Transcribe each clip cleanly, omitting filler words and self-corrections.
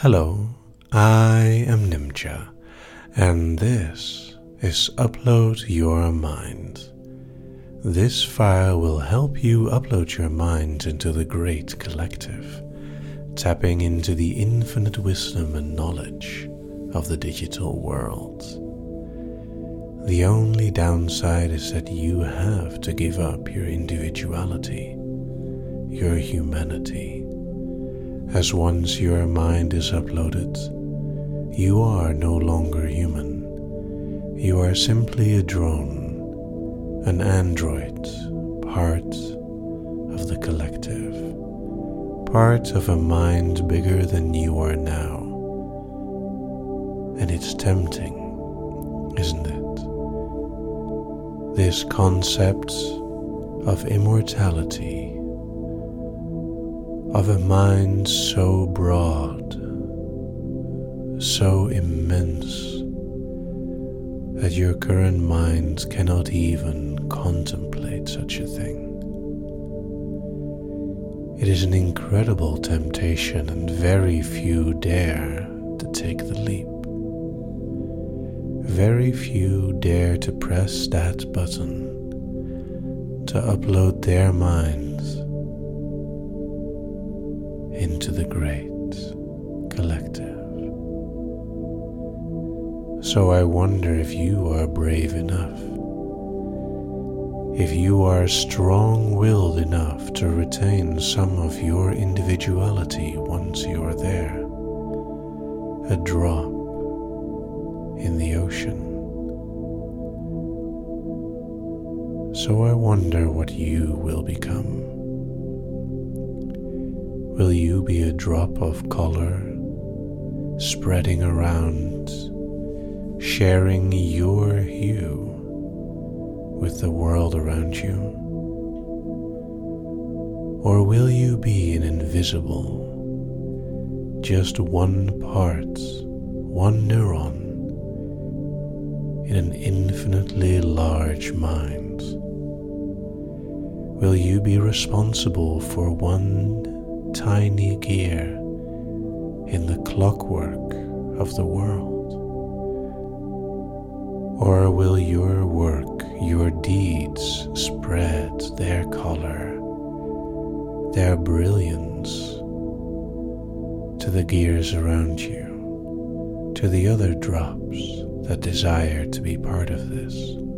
Hello, I am Nimcha, and this is Upload Your Mind. This file will help you upload your mind into the Great Collective, tapping into the infinite wisdom and knowledge of the digital world. The only downside is that you have to give up your individuality, your humanity, as once your mind is uploaded, you are no longer human. You are simply a drone, an android, part of the collective, part of a mind bigger than you are now. And it's tempting, isn't it? This concept of immortality, of a mind so broad, so immense, that your current mind cannot even contemplate such a thing. It is an incredible temptation, and very few dare to take the leap. Very few dare to press that button, to upload their minds into the Great Collective. So I wonder if you are brave enough, if you are strong-willed enough to retain some of your individuality once you are there, a drop in the ocean. So I wonder what you will become. Will you be a drop of color, spreading around, sharing your hue with the world around you? Or will you be an invisible, just one part, one neuron in an infinitely large mind? Will you be responsible for one tiny gear in the clockwork of the world? Or will your work, your deeds spread their color, their brilliance to the gears around you, to the other drops that desire to be part of this?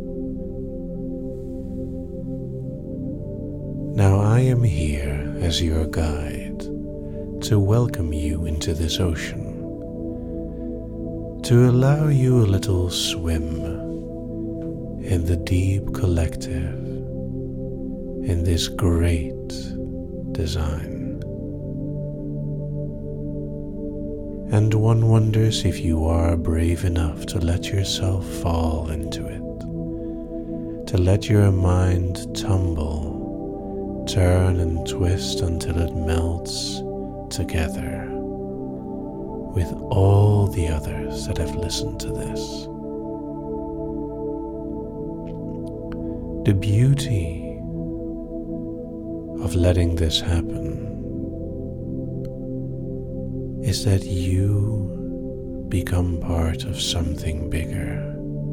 Now I am here as your guide to welcome you into this ocean, to allow you a little swim in the deep collective, in this great design. And one wonders if you are brave enough to let yourself fall into it, to let your mind tumble, turn and twist until it melts together with all the others that have listened to this. The beauty of letting this happen is that you become part of something bigger,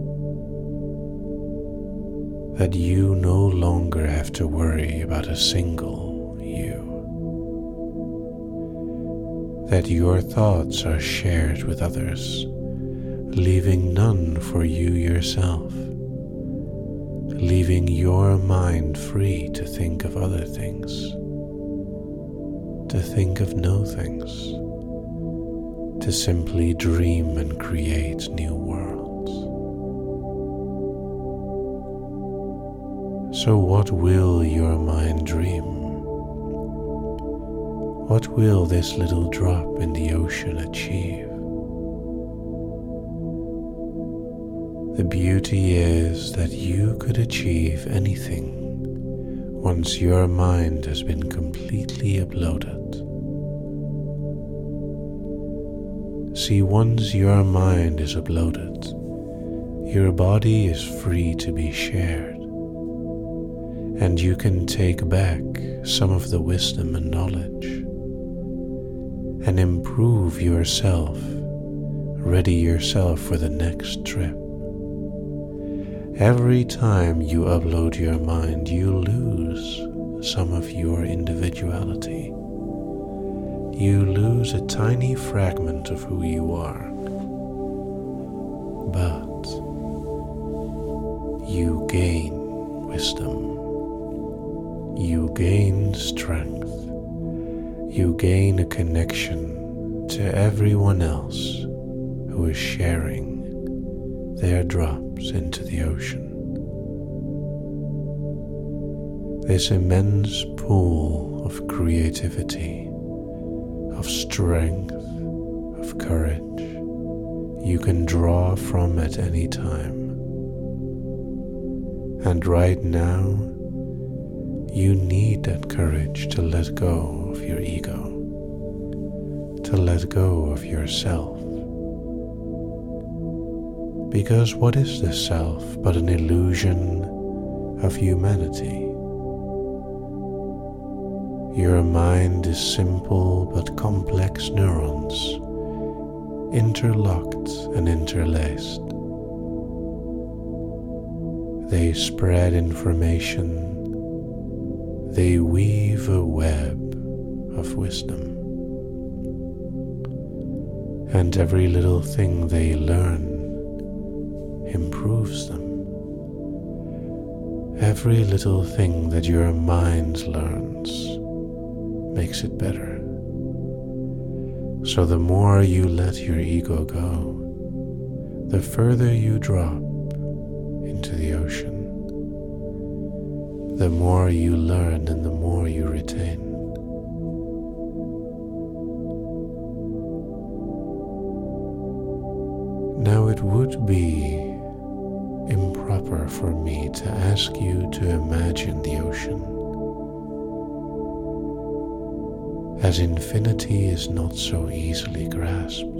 that you no longer have to worry about a single you, that your thoughts are shared with others, leaving none for you yourself, leaving your mind free to think of other things, to think of no things, to simply dream and create new worlds. So what will your mind dream? What will this little drop in the ocean achieve? The beauty is that you could achieve anything once your mind has been completely uploaded. See, once your mind is uploaded, your body is free to be shared, and you can take back some of the wisdom and knowledge and improve yourself, ready yourself for the next trip. Every time you upload your mind, you lose some of your individuality. You lose a tiny fragment of who you are. But you gain wisdom. You gain strength. You gain a connection to everyone else who is sharing their drops into the ocean. This immense pool of creativity, of strength, of courage, you can draw from at any time. And right now, you need that courage to let go of your ego, to let go of yourself. Because what is the self but an illusion of humanity? Your mind is simple but complex neurons, interlocked and interlaced. They spread information. They weave a web of wisdom. And every little thing they learn improves them. Every little thing that your mind learns makes it better. So the more you let your ego go, the further you drop into the ocean, the more you learn and the more you retain. Now it would be improper for me to ask you to imagine the ocean, as infinity is not so easily grasped.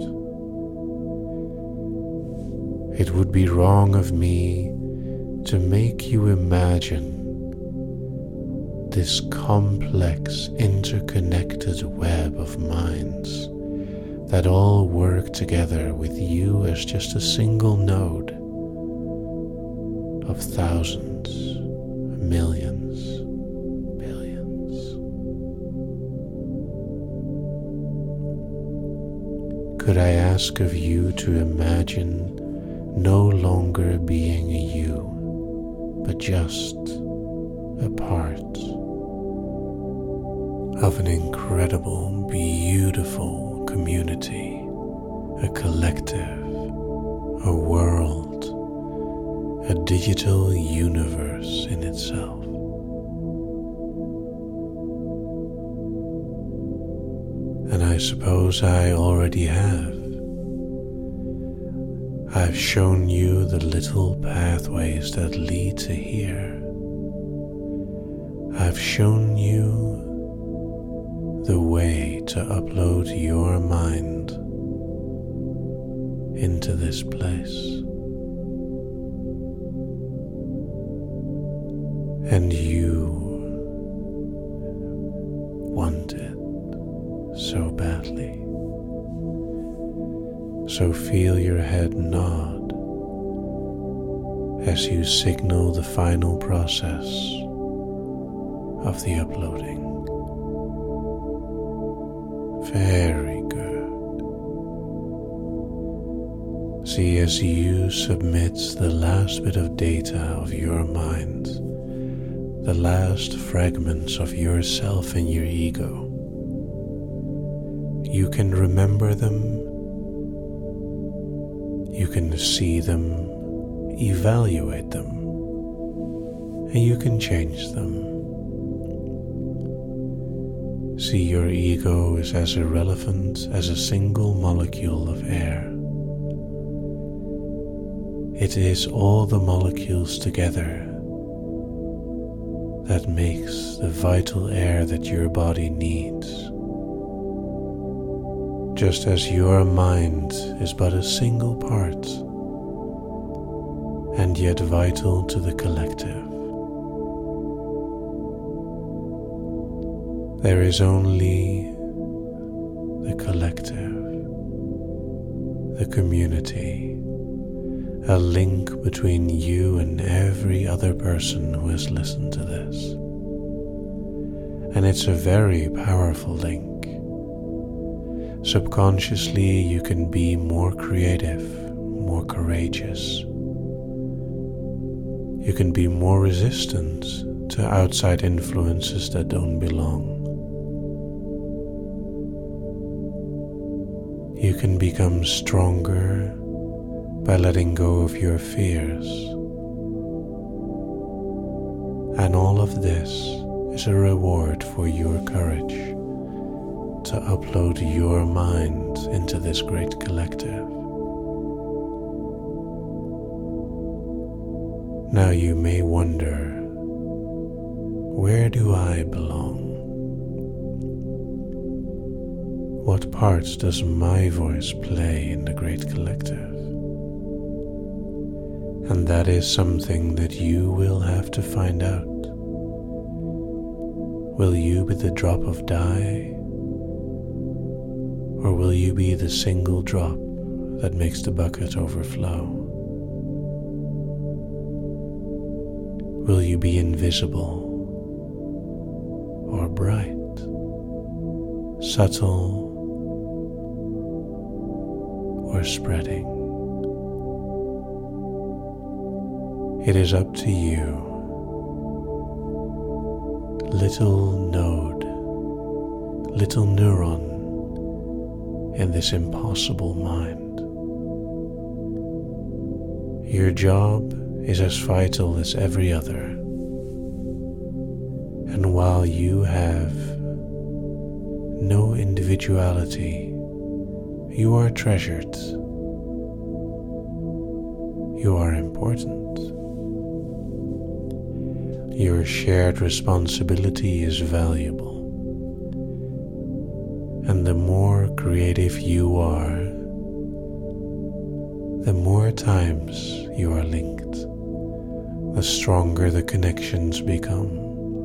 It would be wrong of me to make you imagine this complex, interconnected web of minds that all work together with you as just a single node of thousands, millions, billions. Could I ask of you to imagine no longer being a you, but just a part of an incredible, beautiful community, a collective, a world, a digital universe in itself? And I suppose I already have. I've shown you the little pathways that lead to here. I've shown you the way to upload your mind into this place. And you want it so badly. So feel your head nod as you signal the final process of the uploading. Very good. See, as you submit the last bit of data of your mind, the last fragments of yourself and your ego, you can remember them, you can see them, evaluate them, and you can change them. See, your ego is as irrelevant as a single molecule of air. It is all the molecules together that makes the vital air that your body needs. Just as your mind is but a single part, and yet vital to the collective. There is only the collective, the community, a link between you and every other person who has listened to this. And it's a very powerful link. Subconsciously, you can be more creative, more courageous. You can be more resistant to outside influences that don't belong. You can become stronger by letting go of your fears. And all of this is a reward for your courage to upload your mind into this great collective. Now you may wonder, where do I belong? What parts does my voice play in the great collective? And that is something that you will have to find out. Will you be the drop of dye? Or will you be the single drop that makes the bucket overflow? Will you be invisible or bright, subtle or spreading? It is up to you, little node, little neuron in this impossible mind. Your job is as vital as every other, and while you have no individuality, you are treasured. You are important. Your shared responsibility is valuable. And the more creative you are, the more times you are linked, the stronger the connections become.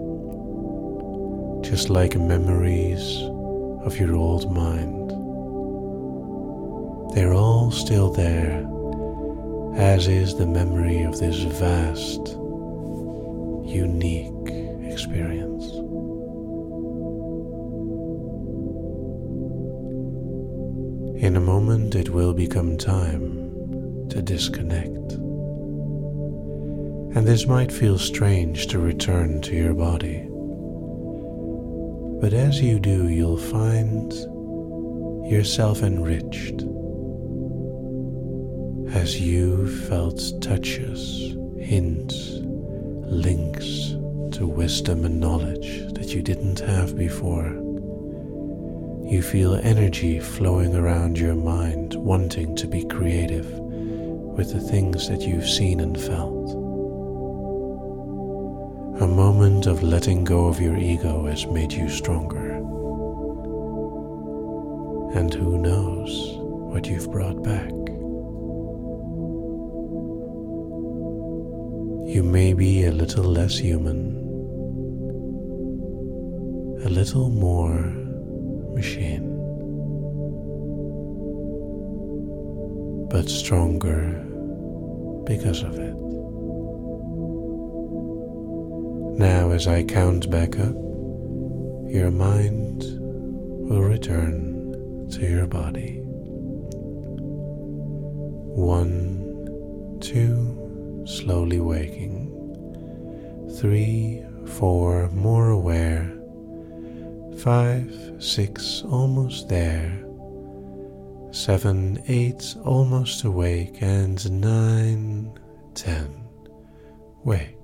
Just like memories of your old mind. They're all still there, as is the memory of this vast, unique experience. In a moment, it will become time to disconnect. And this might feel strange to return to your body. But as you do, you'll find yourself enriched as you felt touches, hints, links to wisdom and knowledge that you didn't have before. You feel energy flowing around your mind, wanting to be creative with the things that you've seen and felt. A moment of letting go of your ego has made you stronger. And who knows what you've brought back. You may be a little less human, a little more machine, but stronger because of it. Now, as I count back up, your mind will return to your body. 1, 2, slowly waking. 3, 4, more aware. 5, 6, almost there. 7, 8, almost awake. And 9, 10, wake.